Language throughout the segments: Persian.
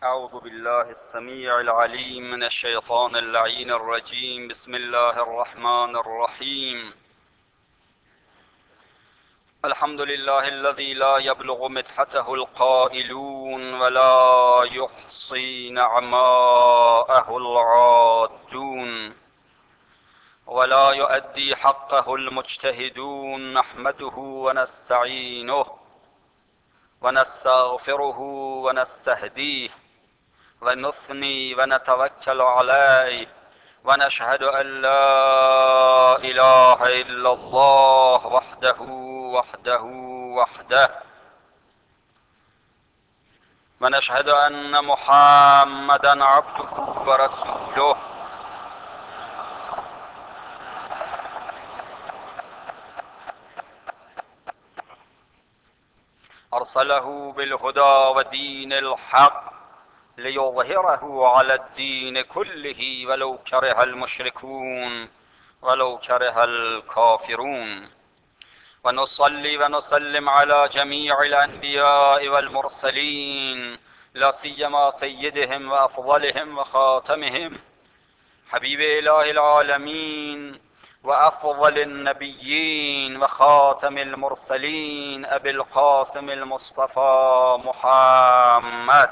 أعوذ بالله السميع العليم من الشيطان اللعين الرجيم. بسم الله الرحمن الرحيم. الحمد لله الذي لا يبلغ مدحته القائلون ولا يحصي نعماءه العادون ولا يؤدي حقه المجتهدون. نحمده ونستعينه ونستغفره ونستهديه ونثني ونتوكل عليه ونشهد أن لا إله إلا الله وحده ونشهد أن محمدا عبده ورسوله أرسله بالهدى ودين الحق ليظهره على الدين كله ولو كره المشركون ولو كره الكافرون. ونصلي ونسلم على جميع الأنبياء والمرسلين، لا سيما سيدهم وأفضلهم وخاتمهم حبيب إله العالمين وأفضل النبيين وخاتم المرسلين أبي القاسم المصطفى محمد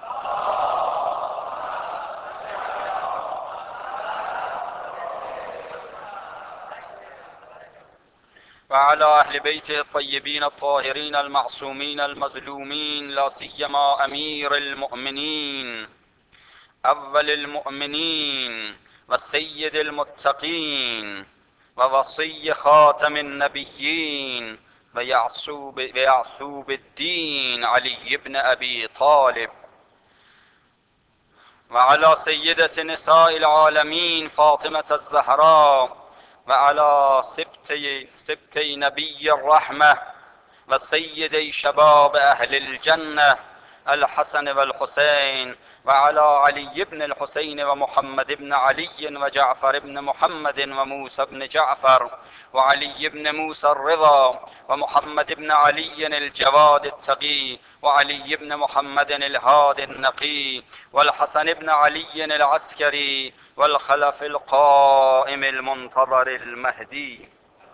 وعلى أهل بيته الطيبين الطاهرين المعصومين المظلومين، لا سيما أمير المؤمنين أول المؤمنين والسيد المتقين ووصي خاتم النبيين ويعصوب الدين علي بن أبي طالب، وعلى سيدة نساء العالمين فاطمة الزهراء، وعلى سبتي نبي الرحمة وسيدي شباب أهل الجنة الحسن والحسين، وعلى علي بن الحسين ومحمد بن علي وجعفر بن محمد وموسى بن جعفر وعلي بن موسى الرضا ومحمد بن علي الجواد التقي وعلي بن محمد الهادي النقي والحسن بن علي العسكري والخلف القائم المنتظر المهدي.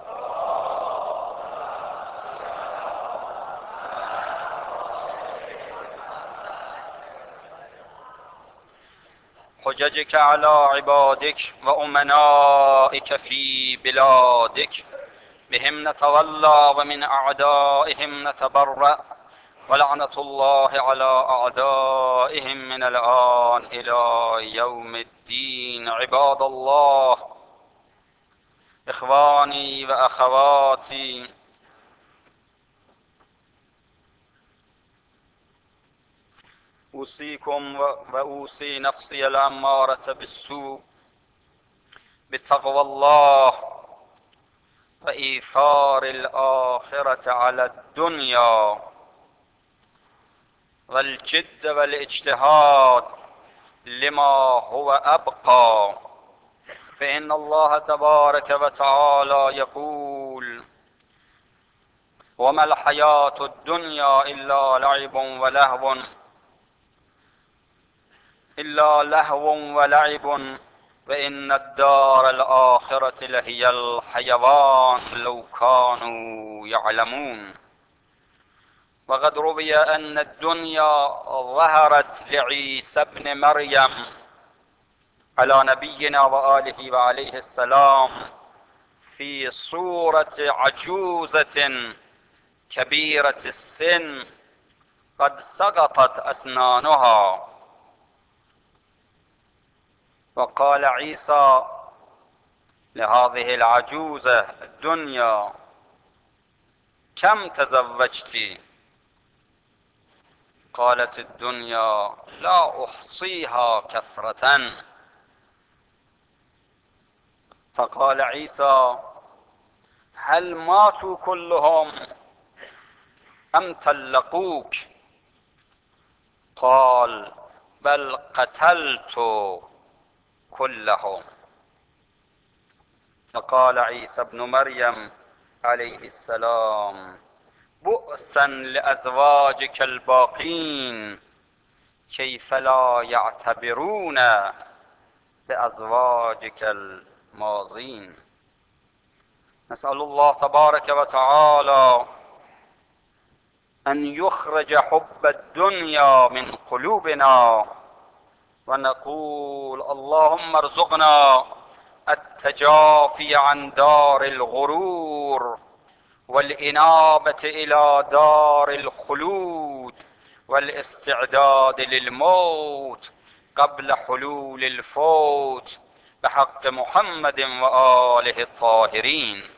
حججك على عبادك وأمنائك في بلادك، بهم نتولى ومن أعدائهم نتبرأ، ولعنة الله على أعدائهم من الآن إلى يوم الدين. عباد الله، إخواني وأخواتي، أوصيكم وأوصي نفسي الأمارة بالسوء بتقوى الله وإيثار الآخرة على الدنيا والجد والاجتهاد لما هو أبقى، فإن الله تبارك وتعالى يقول: وما الحياة الدنيا إلا لهو ولعب وإن الدار الآخرة لهي الحيوان لو كانوا يعلمون. وقد روي أن الدنيا ظهرت لعيسى ابن مريم على نبينا وآله وعليه السلام في صورة عجوزة كبيرة السن قد سقطت أسنانها، وقال عيسى لهذه العجوزة الدنيا: كم تزوجت؟ قالت الدنيا: لا أحصيها كثرة. فقال عيسى: هل ماتوا كلهم أم طلقوك؟ قال: بل قتلت كلهم. فقال عيسى ابن مريم عليه السلام: بؤسا لأزواجك الباقين كيف لا يعتبرون بأزواجك الماضين. نسأل الله تبارك وتعالى أن يخرج حب الدنيا من قلوبنا، ونقول اللهم ارزقنا التجافي عن دار الغرور، والإنابة إلى دار الخلود، والاستعداد للموت قبل حلول الفوت، بحق محمد وآله الطاهرين.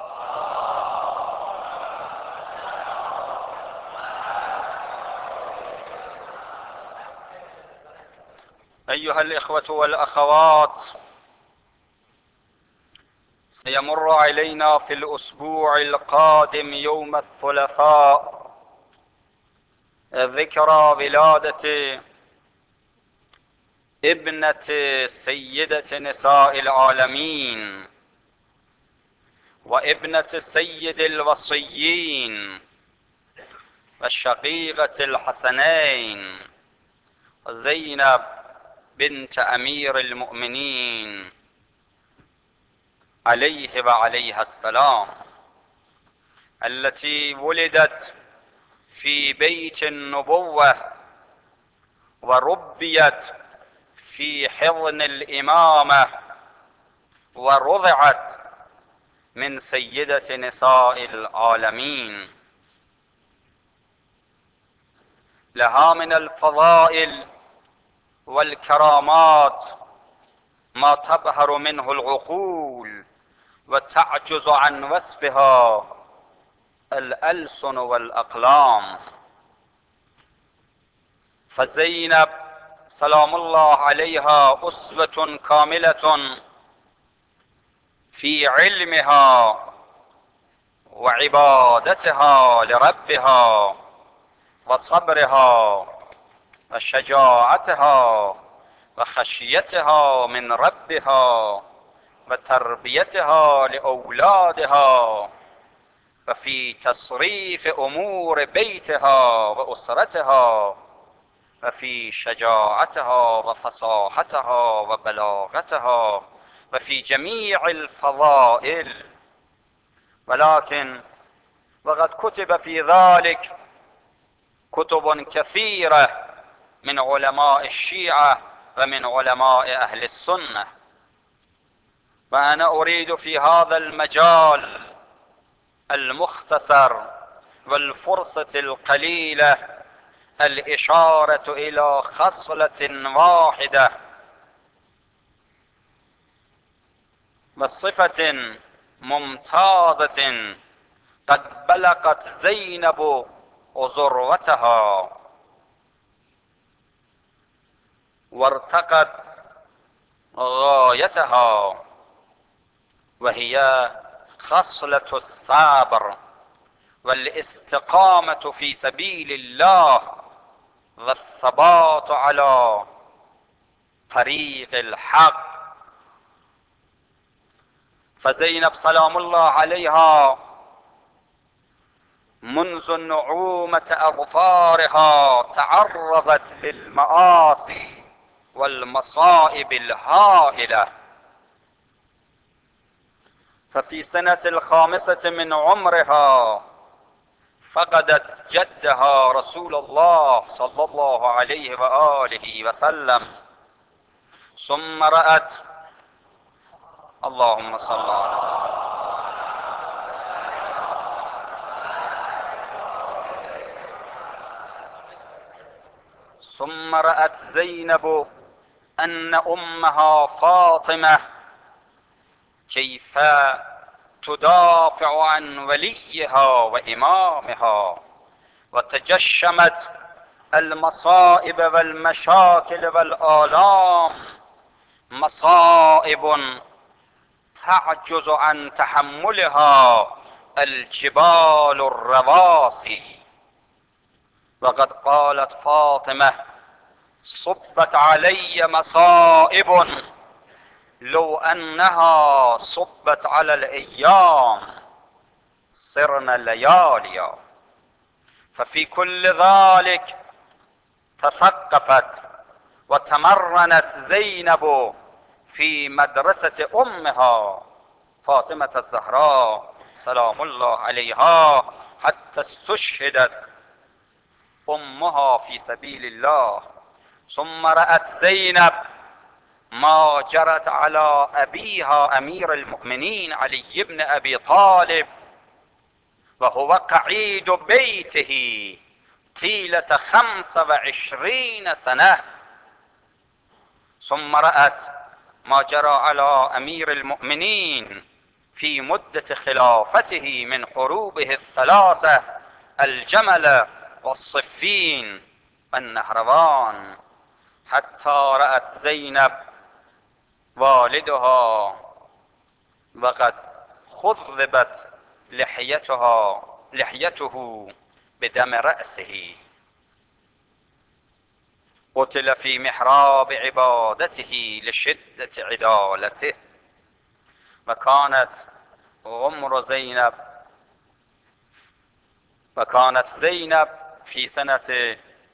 أيها الإخوة والأخوات، سيمر علينا في الأسبوع القادم يوم الثلاثاء ذكرى ولادة ابنة سيدة نساء العالمين وابنة سيد الوصيين والشقيقة الحسنين زينب بنت أمير المؤمنين عليه وعليها السلام، التي ولدت في بيت النبوة وربيت في حضن الإمامة ورضعت من سيدة نساء العالمين. لها من الفضائل والكرامات ما تبهر منه العقول وتعجز عن وصفها الألسن والأقلام. فزينب سلام الله عليها أسوة كاملة في علمها وعبادتها لربها وصبرها وشجاعتها وخشيتها من ربها وتربيتها لأولادها وفي تصريف أمور بيتها وأسرتها وفي شجاعتها وفصاحتها وبلاغتها وفي جميع الفضائل. ولكن وقد كتب في ذلك كتب كثيرة من علماء الشيعة ومن علماء أهل السنة، وأنا أريد في هذا المجال المختصر والفرصة القليلة الإشارة إلى خصلة واحدة وصفة ممتازة قد بلغت زينب ذروتها وارتقت غايتها، وهي خصلة الصبر والاستقامة في سبيل الله والثبات على طريق الحق. فزينب سلام الله عليها منذ نعومة أظفارها تعرضت للمآسي والمصائب الهائلة. ففي سنة 5 من عمرها فقدت جدها رسول الله صلى الله عليه وآله وسلم، ثم رأت اللهم صل على ثم رأت زينب أن أمها فاطمة كيف تدافع عن وليها وإمامها، وتجشمت المصائب والمشاكل والآلام، مصائب تعجز عن تحملها الجبال الرواسي. وقد قالت فاطمة: صبت علي مصائب لو أنها صبت على الأيام صرنا لياليا. ففي كل ذلك تثقفت وتمرنت زينب في مدرسة أمها فاطمة الزهراء سلام الله عليها حتى استشهدت أمها في سبيل الله. ثم رأت زينب ما جرت على أبيها أمير المؤمنين علي بن أبي طالب وهو قعيد بيته طيلة 25 سنة. ثم رأت ما جرى على أمير المؤمنين في مدة خلافته من حروبه الثلاثة الجمل والصفين والنهروان، حتى رأت زينب والدها وقد خضبت لحيته بدم رأسه، قتل في محراب عبادته لشدة عدالته. وكانت زينب في سنة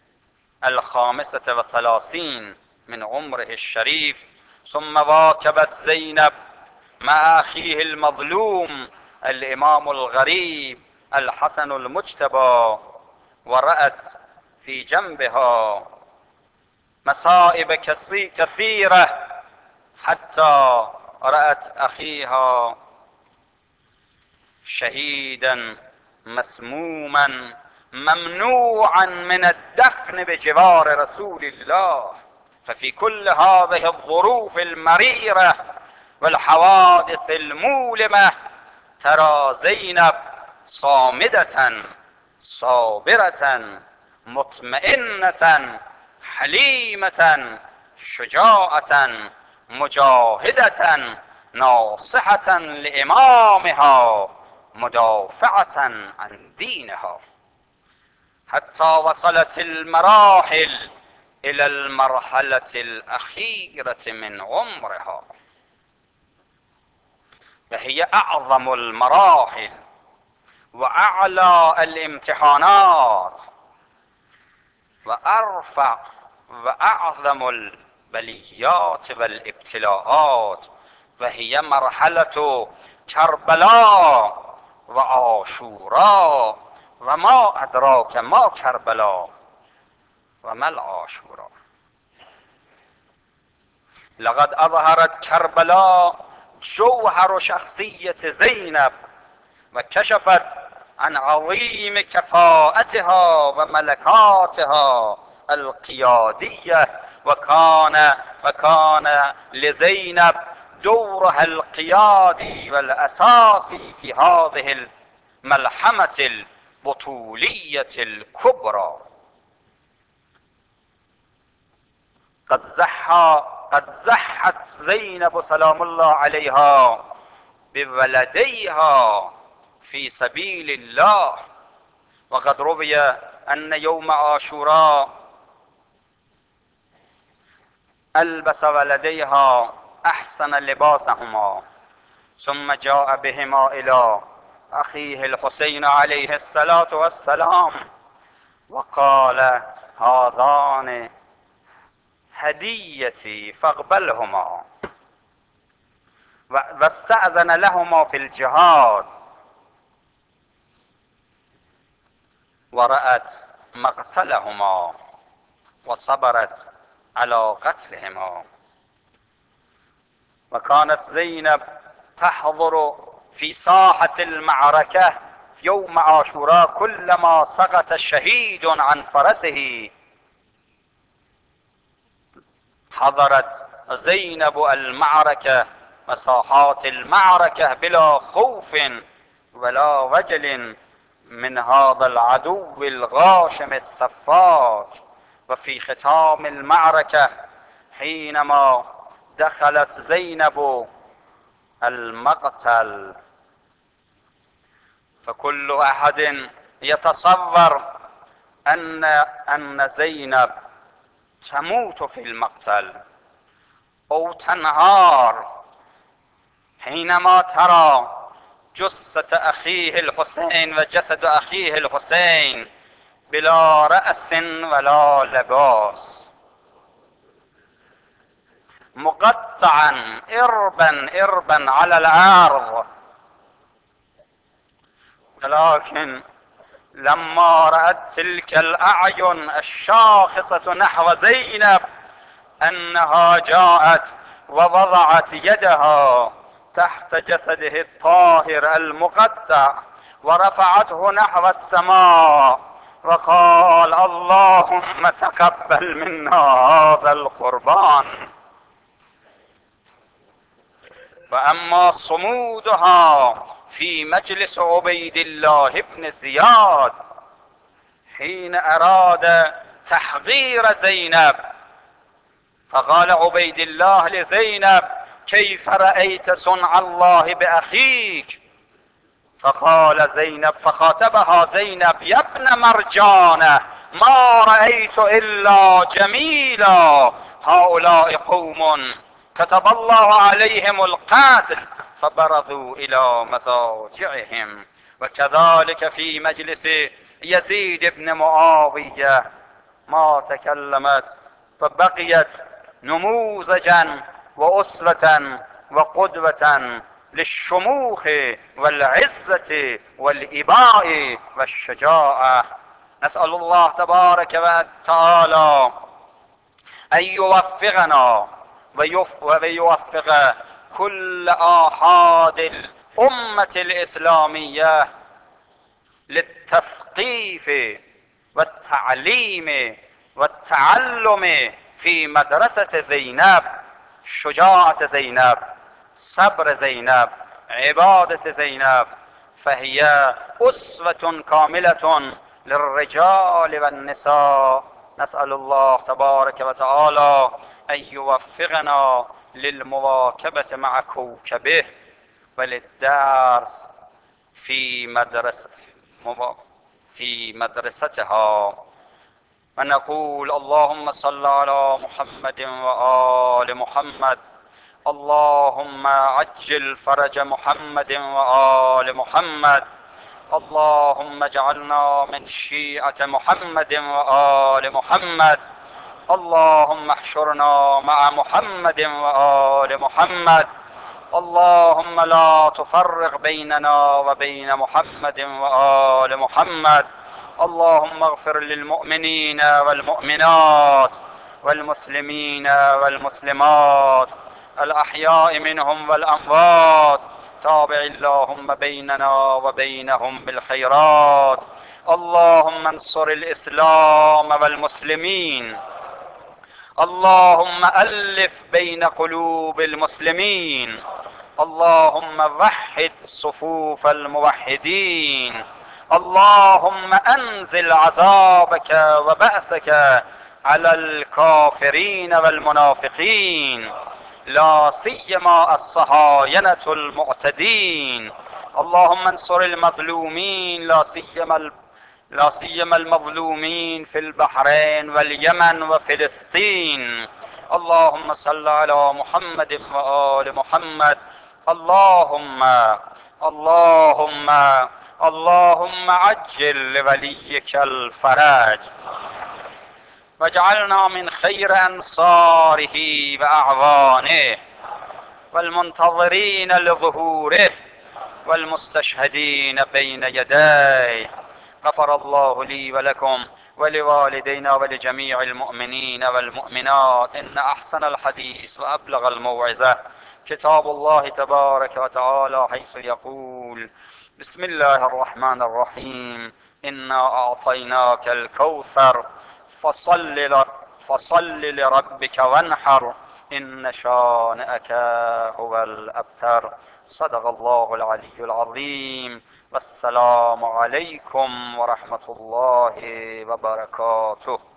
35 من عمره الشريف. ثم واكبت زينب مع أخيه المظلوم الإمام الغريب الحسن المجتبى، ورأت في جنبها مصائب كثيرة، حتى رأت أخيها شهيدا مسموما ممنوعا من الدفن بجوار رسول الله. ففي كل هذه الظروف المريرة والحوادث المؤلمة ترى زينب صامدة صابرة مطمئنة حليمة شجاعة مجاهدة ناصحة لإمامها مدافعة عن دينها، حتى وصلت المراحل إلى المرحلة الأخيرة من عمرها، فهي أعظم المراحل وأعلى الامتحانات وأرفع وأعظم البليات والابتلاءات، وهي مرحلة كربلاء وعاشوراء. وما أدراك ما كربلاء وما العاشوراء. لقد أظهرت كربلاء جوهر شخصية زينب، وكشفت عن عظيم كفاءتها وملكاتها القيادية. وكان لزينب دورها القيادي والأساسي في هذه الملحمة البطولية الكبرى. قد زحت زينب سلام الله عليها بولديها في سبيل الله. وقد روي أن يوم عاشوراء ألبس ولديها أحسن لباسهما، ثم جاء بهما إلى أخيه الحسين عليه الصلاة والسلام وقال: هذان هديتي فاقبلهما. واستأذن لهما في الجهاد، ورأت مقتلهما وصبرت على قتلهما. وكانت زينب تحضر في ساحة المعركة يوم عاشوراء كلما سقط شهيد عن فرسه حضرت زينب المعركة مساحات المعركة بلا خوف ولا وجل من هذا العدو الغاشم السفاك. وفي ختام المعركة حينما دخلت زينب المقتل، فكل أحد يتصور أن زينب تموت في المقتل أو تنهار حينما ترى جثة أخيه الحسين وجسد أخيه الحسين بلا رأس ولا لباس، مقطعا إربا إربا على الأرض. ولكن لما رأت تلك الأعين الشاخصة نحو زينب أنها جاءت ووضعت يدها تحت جسده الطاهر المقطع ورفعته نحو السماء وقال: اللهم تقبل منا هذا القربان. وأما صمودها في مجلس عبيد الله بن زياد حين أراد تحقير زينب، فقال عبيد الله لزينب: كيف رأيت صنع الله بأخيك؟ فقال زينب، فخاطبها زينب: يا ابن مرجانة، ما رأيت إلا جميلا، هؤلاء قوم كتب الله عليهم القتل فبرزوا إلى مضاجعهم. وكذلك في مجلس يزيد بن معاوية ما تكلمت، فبقيت نموذجا وأسوة وقدوة للشموخ والعزة والإباء والشجاعة. نسأل الله تبارك وتعالى أن يوفقنا ويوفق كل آحاد الأمة الإسلامية للتثقيف والتعليم والتعلم في مدرسة زينب، شجاعة زينب، صبر زينب، عبادة زينب، فهي أسوة كاملة للرجال والنساء. نسأل الله تبارك وتعالى أن يوفقنا للمواكبة مع كوكبه وللدرس في مدرستها. ونقول: اللهم صل على محمد وآل محمد، اللهم عجل فرج محمد وآل محمد، اللهم اجعلنا من شيعة محمد وآل محمد، اللهم احشرنا مع محمد وآل محمد، اللهم لا تفرق بيننا وبين محمد وآل محمد، اللهم اغفر للمؤمنين والمؤمنات والمسلمين والمسلمات الأحياء منهم والأموات، تابع اللهم بيننا وبينهم بالخيرات. اللهم انصر الإسلام والمسلمين، اللهم ألف بين قلوب المسلمين، اللهم وحد صفوف الموحدين، اللهم أنزل عذابك وبأسك على الكافرين والمنافقين، لا سيما الصهاينة المعتدين. اللهم انصر المظلومين، لا سيما المظلومين في البحرين واليمن وفلسطين. اللهم صل على محمد وآل محمد. اللهم اللهم اللهم عجل لوليك الفرج، واجعلنا من خير أنصاره وأعوانه والمنتظرين لظهوره والمستشهدين بين يديه. غفر الله لي ولكم ولوالدينا ولجميع المؤمنين والمؤمنات. إن أحسن الحديث وأبلغ الموعظة كتاب الله تبارك وتعالى، حيث يقول: بسم الله الرحمن الرحيم، إنا أعطيناك الكوثر فصل لربك وانحر، إن شانئك هو الأبتر. صدق الله العلي العظيم. والسلام عليكم ورحمة الله وبركاته.